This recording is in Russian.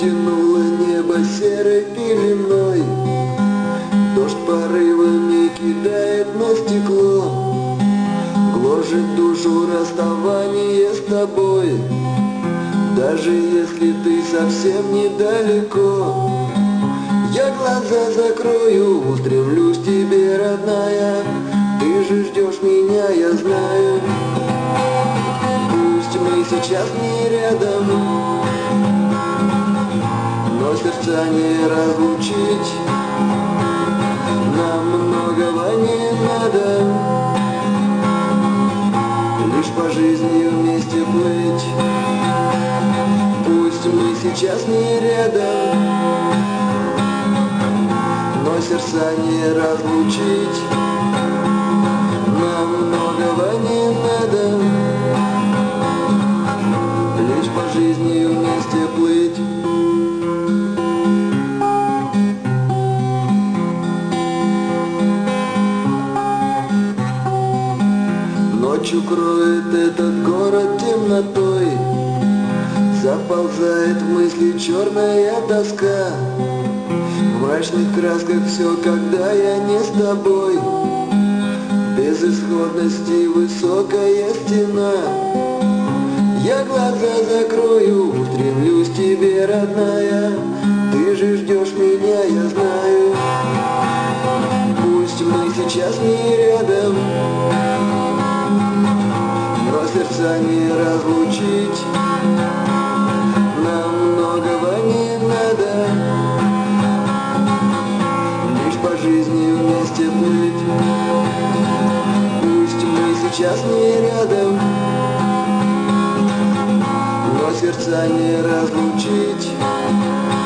затянуло небо серой пеленой. Дождь порывами кидает на стекло, гложет душу расставание с тобой. Даже если ты совсем недалеко, я глаза закрою, устремлюсь к тебе, родная. Ты же ждешь меня, я знаю. Пусть мы сейчас не рядом, но сердца не разлучить. Нам многого не надо, лишь по жизни вместе плыть. Пусть мы сейчас не рядом, но сердца не разлучить. Нам многого не надо, лишь по жизни вместе плыть. Ночью кроет этот город темнотой, заползает в мысли черная тоска. В мрачных красках все, когда я не с тобой. Безысходности высокая стена. Я глаза закрою, устремлюсь к тебе, родная. Ты же ждешь меня, я знаю. Пусть мы сейчас не рядом, но сердца не разлучить. Нам многого не надо, лишь по жизни вместе плыть. Пусть мы сейчас не рядом, но сердца не разлучить.